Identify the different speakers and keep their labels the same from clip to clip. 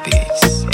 Speaker 1: Beats.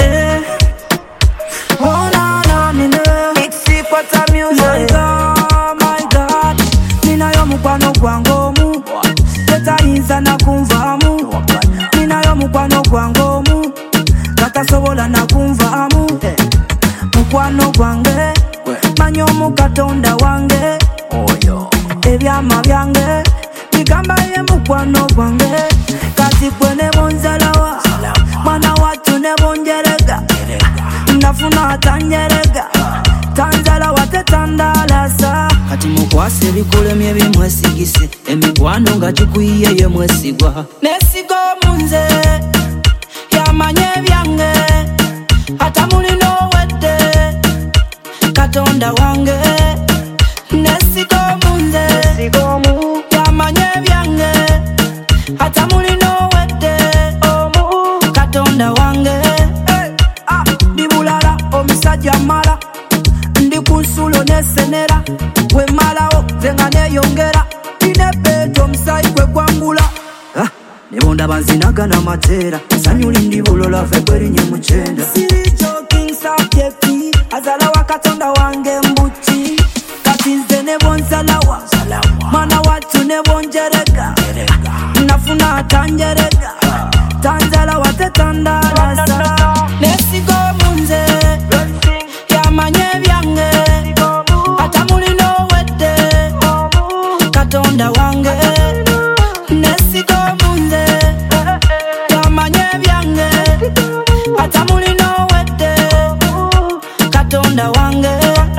Speaker 2: Oh na na nina Big Secret of music. My God ninayo mukwano gwangomu tetayinza nakunvaamu. Ninayo mukwano gwangomu katasobola nakunvaamu. Mukwano gwange manyi omukatonda wange ebyama byange bigamba ye mukwano gwange. Kati gwe ne bonzalawa mwana watu ne bonjerega nafuna atanjerega tanzala wate tandalasa. Kati mukwase ebikulemye bimwesigise emikwano nga gikuyiye ye mwesigwa. Nesiga omunze yamanye ebyange ata mulina owedde katonda wange. Nesiga omunze yamanye ebyange ata mulina owedde katonda wange. Ndi bulala omusajja mala ndi ku nsulo nesenera we malawo zenga neyongera inebeto omusayi gwe gwangula. Nebonda banzinagana mateera sanyuli ndi bulola fe kwerinye mukyenda. Siri joking subject azala wa katonda wange mbuti. Kati nze ne bonzalawa mwana watu ne bonjerega nafuna atanjerega tanzala wate tandalasa. Nesiga omunze yamanye ebyange ata mulina owedde katonda wange. Nesiga omunze yamanye ebyange ata mulina owedde katonda wange.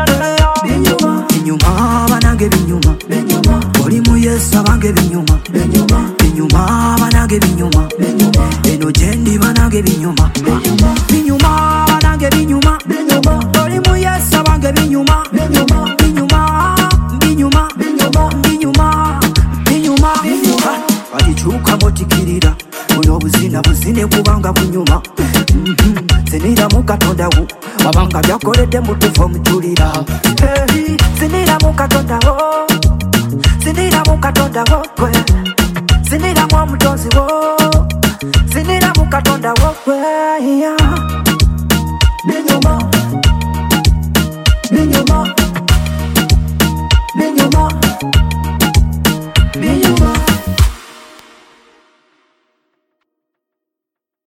Speaker 2: Binyuma banange binyuma oli mu Yesu abange binyuma. Binyuma banange binyuma eno gyendi banange binyuma. Binyuma banange binyuma oli mu Yesu abange binyuma. Binyuma binyuma binyuma binyuma alikyuka motikirira buno obuzina buzine kubanga bunyuma. Zenira mu katonda wo wabanga byakoledde mutufu omutulira.